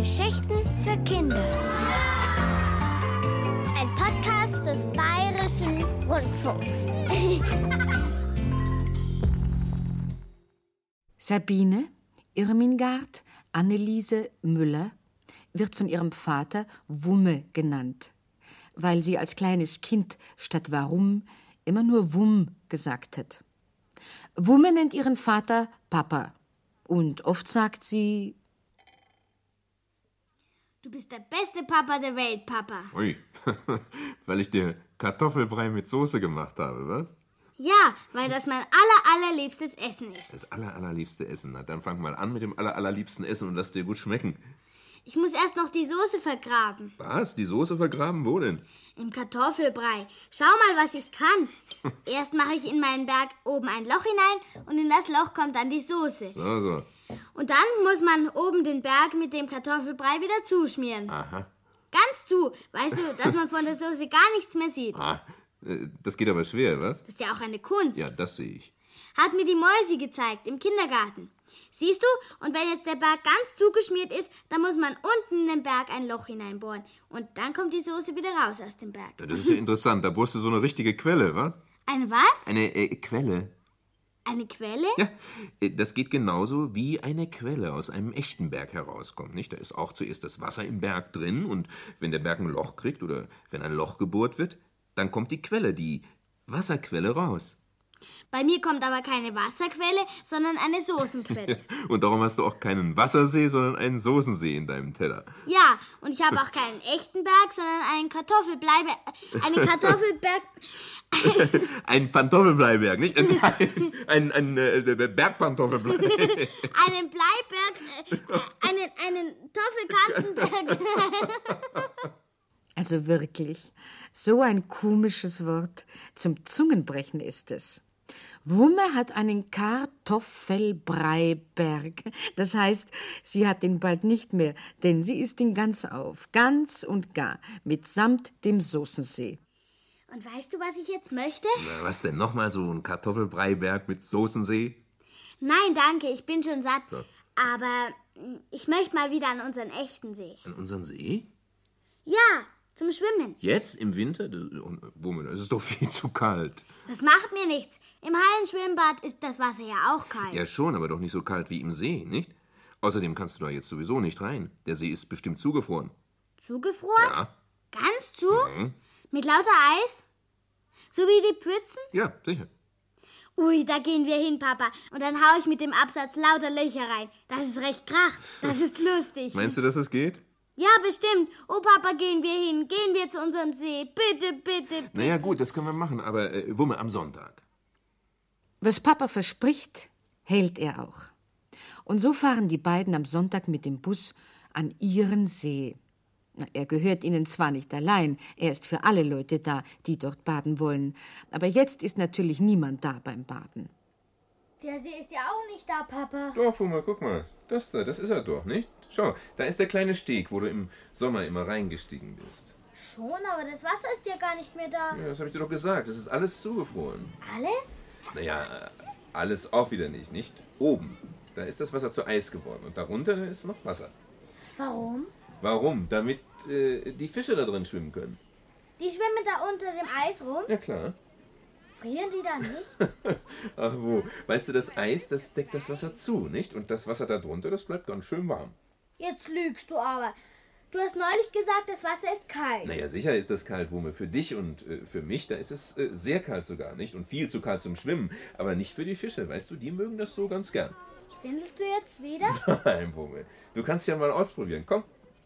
Geschichten für Kinder. Ein Podcast des Bayerischen Rundfunks. Sabine Irmingard Anneliese Müller wird von ihrem Vater Wumme genannt, weil sie als kleines Kind statt Warum immer nur Wumm gesagt hat. Wumme nennt ihren Vater Papa und oft sagt sie: Du bist der beste Papa der Welt, Papa. Ui, weil ich dir Kartoffelbrei mit Soße gemacht habe, was? Ja, weil das mein allerliebstes Essen ist. Das allerliebste Essen. Na, dann fang mal an mit dem allerliebsten Essen und lass dir gut schmecken. Ich muss erst noch die Soße vergraben. Was? Die Soße vergraben? Wo denn? Im Kartoffelbrei. Schau mal, was ich kann. Erst mache ich in meinen Berg oben ein Loch hinein und in das Loch kommt dann die Soße. So. Und dann muss man oben den Berg mit dem Kartoffelbrei wieder zuschmieren. Aha. Ganz zu. Weißt du, dass man von der Soße gar nichts mehr sieht. Das geht aber schwer, was? Das ist ja auch eine Kunst. Ja, das sehe ich. Hat mir die Mäusi gezeigt, im Kindergarten. Siehst du? Und wenn jetzt der Berg ganz zugeschmiert ist, dann muss man unten in den Berg ein Loch hineinbohren. Und dann kommt die Soße wieder raus aus dem Berg. Ja, das ist ja interessant. Da bohrst du so eine richtige Quelle, was? Eine was? Eine Quelle. Eine Quelle? Ja, das geht genauso, wie eine Quelle aus einem echten Berg herauskommt, nicht? Da ist auch zuerst das Wasser im Berg drin und wenn der Berg ein Loch kriegt oder wenn ein Loch gebohrt wird, dann kommt die Quelle, die Wasserquelle raus. Bei mir kommt aber keine Wasserquelle, sondern eine Soßenquelle. Und darum hast du auch keinen Wassersee, sondern einen Soßensee in deinem Teller. Ja, und ich habe auch keinen echten Berg, sondern einen Kartoffelberg. Ein Pantoffelbleiberg, nicht? Ein Bergpantoffelblei. Einen Bleiberg, einen Toffelkantenberg. Also wirklich, so ein komisches Wort. Zum Zungenbrechen ist es. Wumme hat einen Kartoffelbreiberg. Das heißt, sie hat ihn bald nicht mehr, denn sie isst ihn ganz auf, ganz und gar, mitsamt dem Soßensee. Und weißt du, was ich jetzt möchte? Na, was denn? Nochmal so ein Kartoffelbreiberg mit Soßensee? Nein, danke, ich bin schon satt. So. Aber ich möchte mal wieder an unseren echten See. An unseren See? Ja, zum Schwimmen. Jetzt im Winter? Wumme, das ist doch viel zu kalt. Das macht mir nichts. Im Hallenschwimmbad ist das Wasser ja auch kalt. Ja schon, aber doch nicht so kalt wie im See, nicht? Außerdem kannst du da jetzt sowieso nicht rein. Der See ist bestimmt zugefroren. Zugefroren? Ja. Ganz zu? Mit lauter Eis? So wie die Pfützen? Ja, sicher. Ui, da gehen wir hin, Papa. Und dann hau ich mit dem Absatz lauter Löcher rein. Das ist recht krach. Das ist lustig. Meinst du, dass es geht? Ja, bestimmt. Oh, Papa, gehen wir hin. Gehen wir zu unserem See. Bitte, bitte, bitte. Naja, gut, das können wir machen, aber Wumme, am Sonntag. Was Papa verspricht, hält er auch. Und so fahren die beiden am Sonntag mit dem Bus an ihren See. Er gehört ihnen zwar nicht allein, er ist für alle Leute da, die dort baden wollen. Aber jetzt ist natürlich niemand da beim Baden. Der See ist ja auch nicht da, Papa. Doch, Wumme, guck mal. Das ist er doch, nicht? Schau, da ist der kleine Steg, wo du im Sommer immer reingestiegen bist. Schon, aber das Wasser ist ja gar nicht mehr da. Ja, das habe ich dir doch gesagt. Das ist alles zugefroren. Alles? Naja, alles auch wieder nicht? Oben. Da ist das Wasser zu Eis geworden und darunter ist noch Wasser. Warum? Warum? Damit die Fische da drin schwimmen können. Die schwimmen da unter dem Eis rum? Ja, klar. Frieren die da nicht? Ach wo, weißt du, das Eis, das deckt das Wasser zu, nicht? Und das Wasser da drunter, das bleibt ganz schön warm. Jetzt lügst du aber. Du hast neulich gesagt, das Wasser ist kalt. Naja, sicher ist das kalt, Wumme. Für dich und für mich, da ist es sehr kalt sogar, nicht? Und viel zu kalt zum Schwimmen. Aber nicht für die Fische, weißt du, die mögen das so ganz gern. Schwindelst du jetzt wieder? Nein, Wumme. Du kannst ja mal ausprobieren, komm.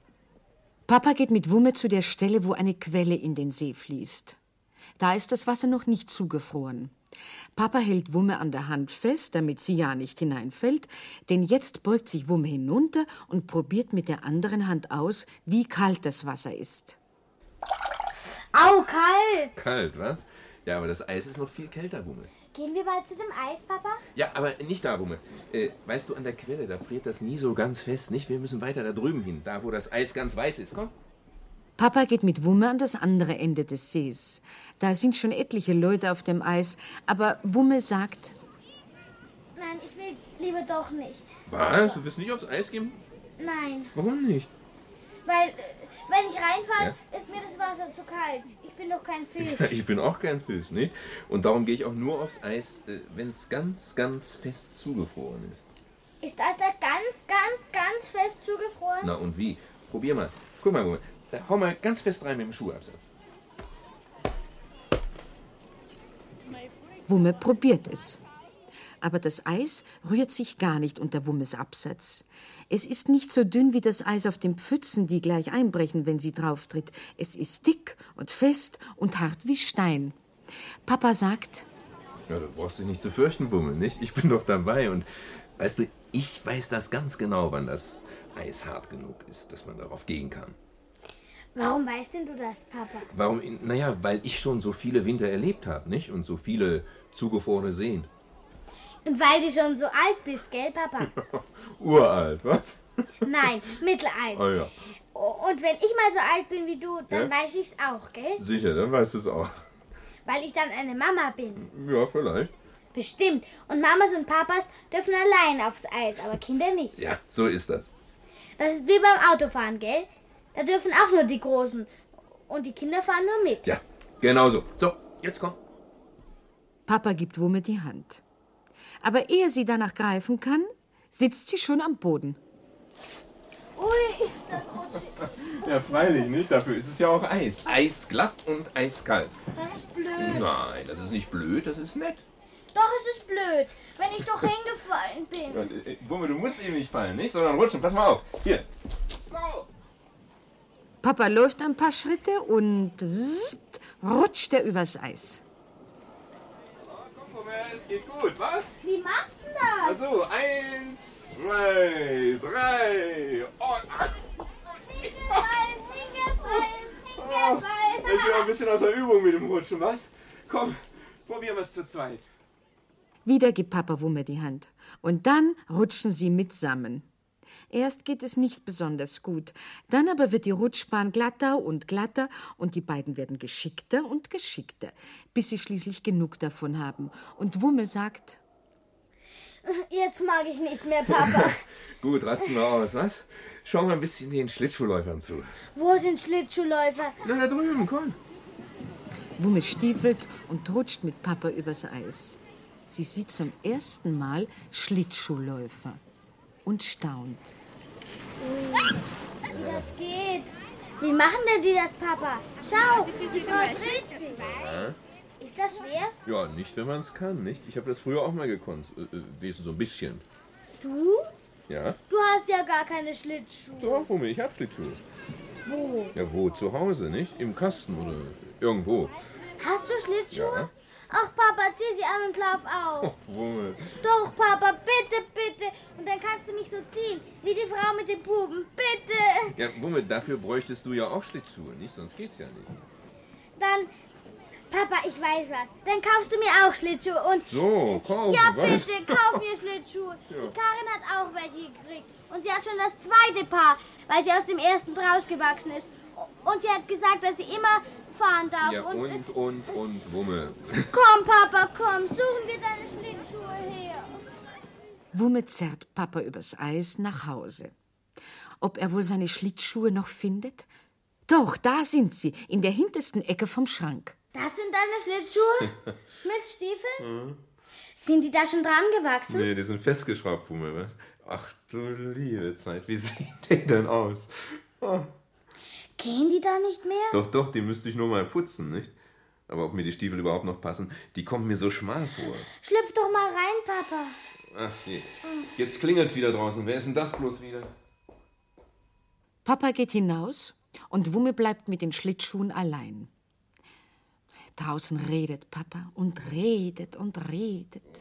Papa geht mit Wumme zu der Stelle, wo eine Quelle in den See fließt. Da ist das Wasser noch nicht zugefroren. Papa hält Wumme an der Hand fest, damit sie ja nicht hineinfällt, denn jetzt beugt sich Wumme hinunter und probiert mit der anderen Hand aus, wie kalt das Wasser ist. Au, kalt! Kalt, was? Ja, aber das Eis ist noch viel kälter, Wumme. Gehen wir bald zu dem Eis, Papa? Ja, aber nicht da, Wumme. Weißt du, an der Quelle, da friert das nie so ganz fest, nicht? Wir müssen weiter da drüben hin, da wo das Eis ganz weiß ist. Komm. Papa geht mit Wumme an das andere Ende des Sees. Da sind schon etliche Leute auf dem Eis, aber Wumme sagt: Nein, ich will lieber doch nicht. Was? Du willst nicht aufs Eis gehen? Nein, Warum nicht? Weil, wenn ich reinfalle, ist mir das Wasser zu kalt. Ich bin doch kein Fisch. Ich bin auch kein Fisch, nicht? Und darum gehe ich auch nur aufs Eis, wenn es ganz, ganz fest zugefroren ist. Ist das da ganz fest zugefroren? Na und wie? Probier mal. Guck mal, Wumme. Hau mal ganz fest rein mit dem Schuhabsatz. Wumme probiert es. Aber das Eis rührt sich gar nicht unter Wummes Absatz. Es ist nicht so dünn wie das Eis auf den Pfützen, die gleich einbrechen, wenn sie drauftritt. Es ist dick und fest und hart wie Stein. Papa sagt: Ja, du brauchst dich nicht zu fürchten, Wumme, nicht? Ich bin doch dabei und, weißt du, ich weiß das ganz genau, wann das Eis hart genug ist, dass man darauf gehen kann. Warum weißt denn du das, Papa? Warum? Naja, weil ich schon so viele Winter erlebt habe, nicht? Und so viele zugefrorene Seen. Und weil du schon so alt bist, gell, Papa? Uralt, was? Nein, mittelalt. Oh ja. Und wenn ich mal so alt bin wie du, dann weiß ich's auch, gell? Sicher, dann weißt du es auch. Weil ich dann eine Mama bin. Ja, vielleicht. Bestimmt. Und Mamas und Papas dürfen allein aufs Eis, aber Kinder nicht. Ja, so ist das. Das ist wie beim Autofahren, gell? Da dürfen auch nur die Großen. Und die Kinder fahren nur mit. Ja, genau so. So, jetzt komm. Papa gibt Wumme die Hand. Aber ehe sie danach greifen kann, sitzt sie schon am Boden. Ui, ist das rutschig. Ja, freilich nicht. Dafür ist es ja auch Eis. Eisglatt und eiskalt. Das ist blöd. Nein, das ist nicht blöd, das ist nett. Doch, es ist blöd, wenn ich doch hingefallen bin. Wumme, du musst eben nicht fallen, nicht? Sondern rutschen. Pass mal auf. Hier. So. Papa läuft ein paar Schritte und zzt, rutscht er übers Eis. Guck mal, es geht gut, was? Wie machst du das? Also, 1, 2, 3 und 8. Hingefallen. Ich bin auch ein bisschen aus der Übung mit dem Rutschen, was? Komm, probieren wir es zu zweit. Wieder gibt Papa Wumme die Hand. Und dann rutschen sie mitsammen. Erst geht es nicht besonders gut. Dann aber wird die Rutschbahn glatter und glatter und die beiden werden geschickter und geschickter, bis sie schließlich genug davon haben. Und Wumme sagt: Jetzt mag ich nicht mehr, Papa. Gut, rasten wir aus, was? Schau mal ein bisschen den Schlittschuhläufern zu. Wo sind Schlittschuhläufer? Na, da drüben, komm. Wumme stiefelt und rutscht mit Papa übers Eis. Sie sieht zum ersten Mal Schlittschuhläufer und staunt. Wie das geht. Wie machen denn die das, Papa? Schau, wie voll dreht sie. Ist das schwer? Ja, nicht, wenn man es kann, nicht? Ich habe das früher auch mal gekonnt. Wesen so ein bisschen. Du? Ja? Du hast ja gar keine Schlittschuhe. Doch, Wumme, ich hab Schlittschuhe. Wo? Ja, wo? Zu Hause, nicht? Im Kasten oder irgendwo. Hast du Schlittschuhe? Ja. Ach, Papa, zieh sie an und lauf auf. Oh, Wumme. Doch, Papa, bitte, bitte. Und dann kannst du mich so ziehen, wie die Frau mit den Buben. Bitte. Ja, Wumme, dafür bräuchtest du ja auch Schlittschuhe, nicht? Sonst geht's ja nicht. Dann, Papa, ich weiß was. Dann kaufst du mir auch Schlittschuhe und... So, kauf. Ja, was? bitte, kauf mir Schlittschuhe. Die Karin hat auch welche gekriegt. Und sie hat schon das zweite Paar, weil sie aus dem ersten rausgewachsen ist. Und sie hat gesagt, dass sie immer fahren darf. Ja, und, Wumme. Komm, Papa, komm, suchen wir deine Schlittschuhe her. Wumme zerrt Papa übers Eis nach Hause. Ob er wohl seine Schlittschuhe noch findet? Doch, da sind sie, in der hintersten Ecke vom Schrank. Das sind deine Schlittschuhe? Mit Stiefeln? Sind die da schon dran gewachsen? Nee, die sind festgeschraubt, Wumme, was? Ach du liebe Zeit, wie sieht der denn aus? Oh. Gehen die da nicht mehr? Doch, die müsste ich nur mal putzen, nicht? Aber ob mir die Stiefel überhaupt noch passen, die kommen mir so schmal vor. Schlüpf doch mal rein, Papa. Ach je. Jetzt klingelt's wieder draußen. Wer ist denn das bloß wieder? Papa geht hinaus und Wumme bleibt mit den Schlittschuhen allein. Draußen redet Papa und redet und redet.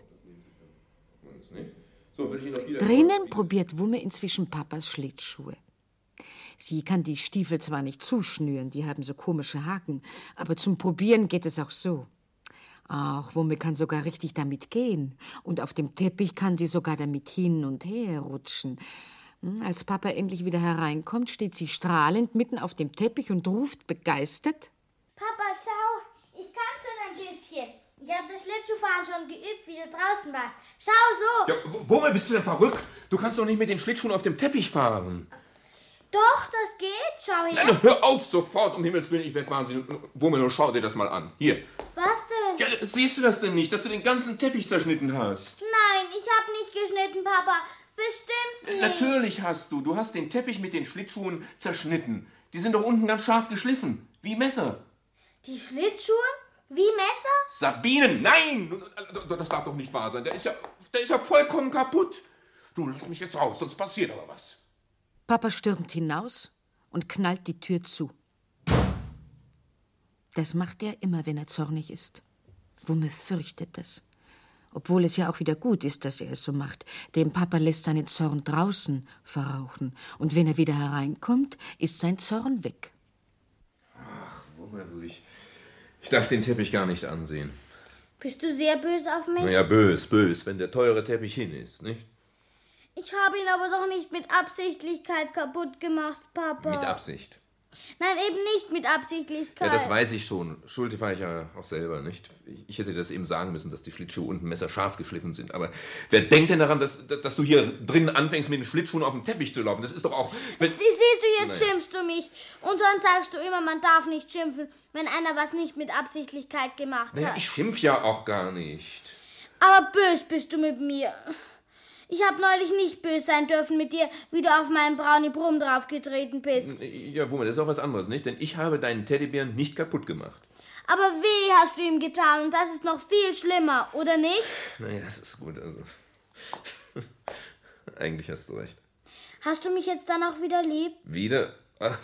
So, will ich ihn noch wieder... Drinnen probiert Wumme inzwischen Papas Schlittschuhe. Sie kann die Stiefel zwar nicht zuschnüren, die haben so komische Haken, aber zum Probieren geht es auch so. Ach, Wumme kann sogar richtig damit gehen. Und auf dem Teppich kann sie sogar damit hin und her rutschen. Als Papa endlich wieder hereinkommt, steht sie strahlend mitten auf dem Teppich und ruft begeistert: Papa, schau, ich kann schon ein bisschen. Ich habe das Schlittschuhfahren schon geübt, wie du draußen warst. Schau so. Ja, Wumme, bist du denn verrückt? Du kannst doch nicht mit den Schlittschuhen auf dem Teppich fahren. Doch, das geht. Schau her. Nein, hör auf sofort, um Himmels Willen, ich werde wahnsinnig. Wumme, schau dir das mal an. Hier. Was denn? Ja, siehst du das denn nicht, dass du den ganzen Teppich zerschnitten hast? Nein, ich habe nicht geschnitten, Papa. Bestimmt nicht. Natürlich hast du. Du hast den Teppich mit den Schlittschuhen zerschnitten. Die sind doch unten ganz scharf geschliffen. Wie Messer. Die Schlittschuhe? Wie Messer? Sabine, nein! Das darf doch nicht wahr sein. Der ist ja vollkommen kaputt. Du, lass mich jetzt raus, sonst passiert aber was. Papa stürmt hinaus und knallt die Tür zu. Das macht er immer, wenn er zornig ist. Wumme fürchtet es. Obwohl es ja auch wieder gut ist, dass er es so macht. Dem Papa lässt seinen Zorn draußen verrauchen. Und wenn er wieder hereinkommt, ist sein Zorn weg. Ach, Wumme, du, ich darf den Teppich gar nicht ansehen. Bist du sehr böse auf mich? Na ja, bös, wenn der teure Teppich hin ist, nicht? Ich habe ihn aber doch nicht mit Absichtlichkeit kaputt gemacht, Papa. Mit Absicht. Nein, eben nicht mit Absichtlichkeit. Ja, das weiß ich schon. Schuld war ich ja auch selber, nicht? Ich hätte das eben sagen müssen, dass die Schlittschuhe unten messerscharf geschliffen sind. Aber wer denkt denn daran, dass du hier drinnen anfängst, mit den Schlittschuhen auf dem Teppich zu laufen? Das ist doch auch... Siehst du, jetzt schimpfst du mich. Und dann sagst du immer, man darf nicht schimpfen, wenn einer was nicht mit Absichtlichkeit gemacht hat. Naja, ich schimpf ja auch gar nicht. Aber bös bist du mit mir. Ich habe neulich nicht böse sein dürfen mit dir, wie du auf meinen Brownie Brumm draufgetreten bist. Ja, Wumme, das ist auch was anderes, nicht? Denn ich habe deinen Teddybären nicht kaputt gemacht. Aber weh hast du ihm getan und das ist noch viel schlimmer, oder nicht? Naja, das ist gut, also... Eigentlich hast du recht. Hast du mich jetzt dann auch wieder lieb? Wieder? Ach,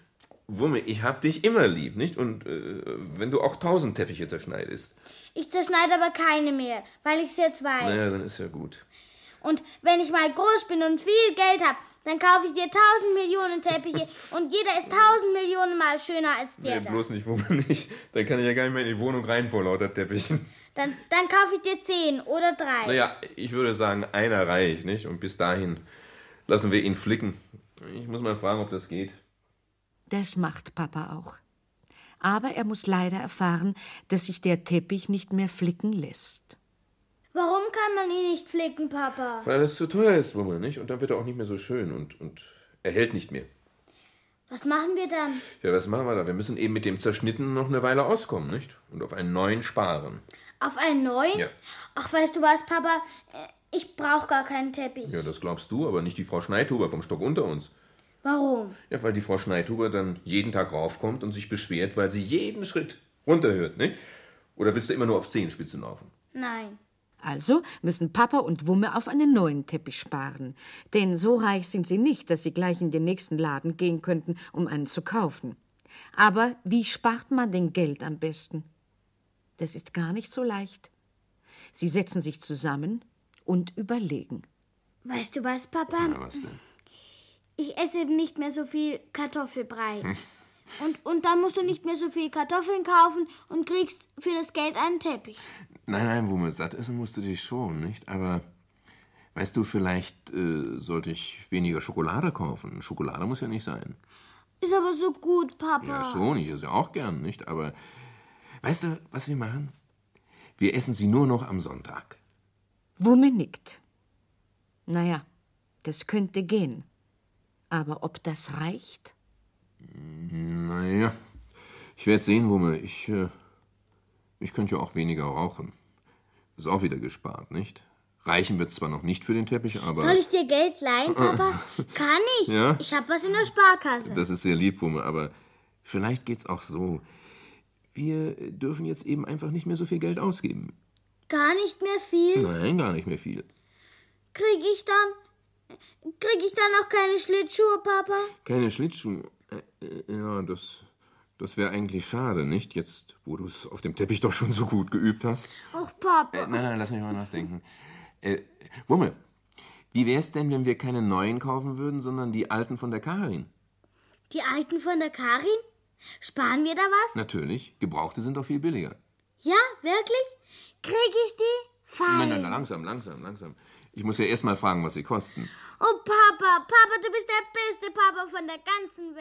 Wumme, ich hab dich immer lieb, nicht? Und wenn du auch 1000 Teppiche zerschneidest. Ich zerschneide aber keine mehr, weil ich es jetzt weiß. Naja, dann ist ja gut. Und wenn ich mal groß bin und viel Geld habe, dann kaufe ich dir 1000 Millionen Teppiche und jeder ist 1000 Millionen Mal schöner als der da. Bloß nicht, Wumme, nicht. Dann kann ich ja gar nicht mehr in die Wohnung rein vor lauter Teppichen. Dann kaufe ich dir 10 oder 3. Naja, ich würde sagen, einer reicht, nicht? Und bis dahin lassen wir ihn flicken. Ich muss mal fragen, ob das geht. Das macht Papa auch. Aber er muss leider erfahren, dass sich der Teppich nicht mehr flicken lässt. Warum kann man ihn nicht flicken, Papa? Weil es zu teuer ist, Wumme, nicht? Und dann wird er auch nicht mehr so schön und er hält nicht mehr. Was machen wir dann? Ja, was machen wir da? Wir müssen eben mit dem Zerschnittenen noch eine Weile auskommen, nicht? Und auf einen neuen sparen. Auf einen neuen? Ja. Ach, weißt du was, Papa? Ich brauche gar keinen Teppich. Ja, das glaubst du, aber nicht die Frau Schneidhuber vom Stock unter uns. Warum? Ja, weil die Frau Schneidhuber dann jeden Tag raufkommt und sich beschwert, weil sie jeden Schritt runterhört, nicht? Oder willst du immer nur auf Zehenspitzen laufen? Nein. Also müssen Papa und Wumme auf einen neuen Teppich sparen. Denn so reich sind sie nicht, dass sie gleich in den nächsten Laden gehen könnten, um einen zu kaufen. Aber wie spart man denn Geld am besten? Das ist gar nicht so leicht. Sie setzen sich zusammen und überlegen. Weißt du was, Papa? Ja, was denn? Ich esse eben nicht mehr so viel Kartoffelbrei. Und dann musst du nicht mehr so viel Kartoffeln kaufen und kriegst für das Geld einen Teppich. Nein, Wumme, satt essen musst du dich schon, nicht? Aber, weißt du, vielleicht sollte ich weniger Schokolade kaufen. Schokolade muss ja nicht sein. Ist aber so gut, Papa. Ja, schon, ich esse ja auch gern, nicht? Aber, weißt du, was wir machen? Wir essen sie nur noch am Sonntag. Wumme nickt. Naja, das könnte gehen. Aber ob das reicht? Naja, ich werde sehen, Wumme. Ich könnte ja auch weniger rauchen. Ist auch wieder gespart, nicht? Reichen wird zwar noch nicht für den Teppich, aber... Soll ich dir Geld leihen, Papa? Kann ich. Ja? Ich habe was in der Sparkasse. Das ist sehr lieb, Wumme, aber vielleicht geht's auch so. Wir dürfen jetzt eben einfach nicht mehr so viel Geld ausgeben. Gar nicht mehr viel? Nein, gar nicht mehr viel. Krieg ich dann auch keine Schlittschuhe, Papa? Keine Schlittschuhe? Ja, das wäre eigentlich schade, nicht? Jetzt, wo du es auf dem Teppich doch schon so gut geübt hast. Ach, Papa. Nein, lass mich mal nachdenken. Wumme, wie wär's denn, wenn wir keine neuen kaufen würden, sondern die alten von der Karin? Die alten von der Karin? Sparen wir da was? Natürlich, gebrauchte sind doch viel billiger. Ja, wirklich? Krieg ich die? Fein. Nein, langsam. Ich muss ja erst mal fragen, was sie kosten. Oh, Papa, du bist der beste Papa von der ganzen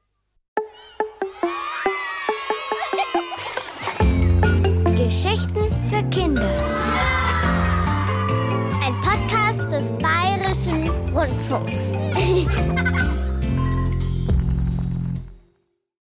Welt. Geschichten für Kinder. Ein Podcast des Bayerischen Rundfunks.